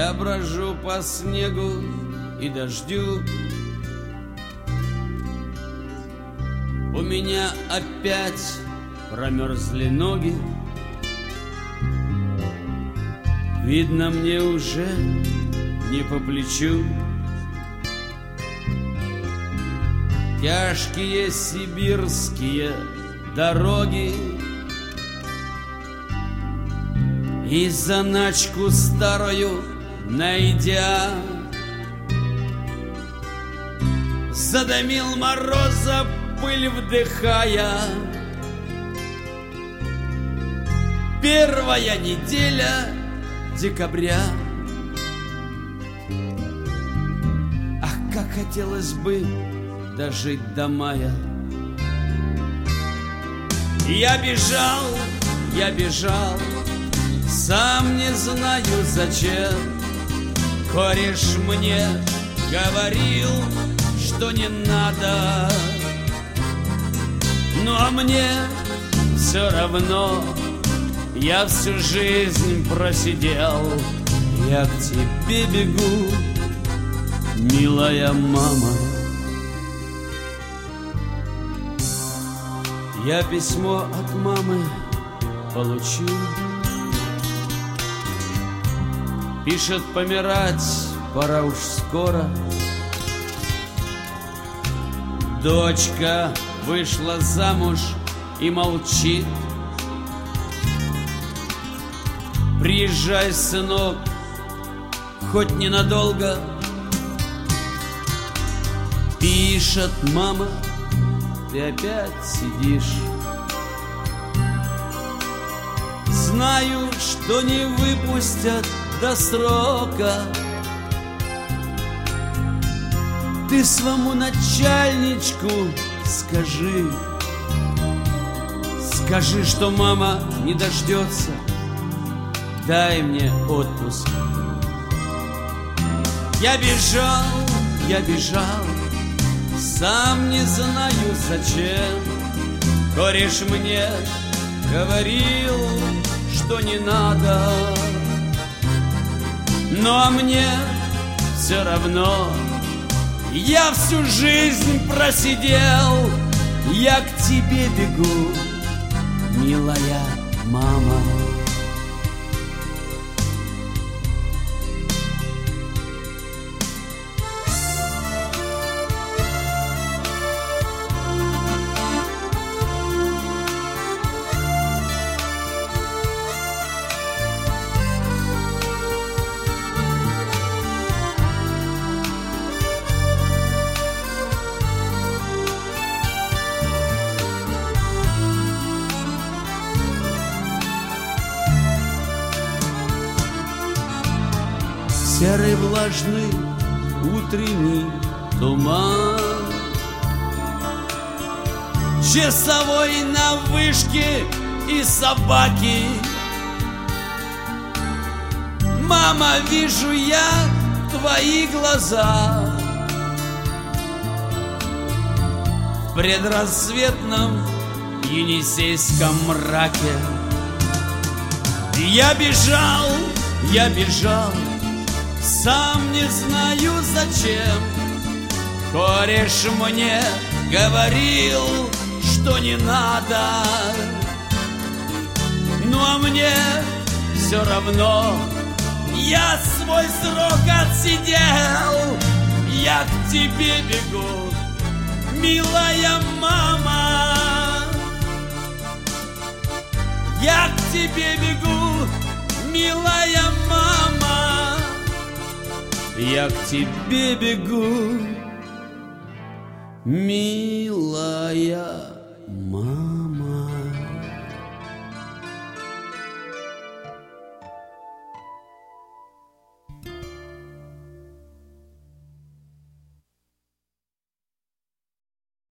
Я брожу по снегу и дождю. У меня опять промерзли ноги. Видно, мне уже не по плечу. Тяжкие сибирские дороги, и заначку старую найдя, задымил мороза пыль вдыхая. Первая неделя декабря. Ах, как хотелось бы дожить до мая. Я бежал, сам не знаю зачем. Кореш мне говорил, что не надо, но мне все равно. Я всю жизнь просидел. Я к тебе бегу, милая мама. Я письмо от мамы получил. Пишет, помирать пора уж скоро. Дочка вышла замуж и молчит. Приезжай, сынок, хоть ненадолго. Пишет мама, ты опять сидишь. Знаю, что не выпустят до срока. Ты своему начальничку скажи, что мама не дождется. Дай мне отпуск. Я бежал, сам не знаю зачем. Кореш мне говорил, что не надо, но мне все равно. Я всю жизнь просидел. Я к тебе бегу, милая мама. Серый влажный утренний туман, часовой на вышке и собаки. Мама, вижу я твои глаза в предрассветном енисейском мраке. Я бежал, сам не знаю зачем. Кореш мне говорил, что не надо, но мне все равно. Я свой срок отсидел. Я к тебе бегу, милая мама. Я к тебе бегу, милая мама. Я к тебе бегу, милая мама.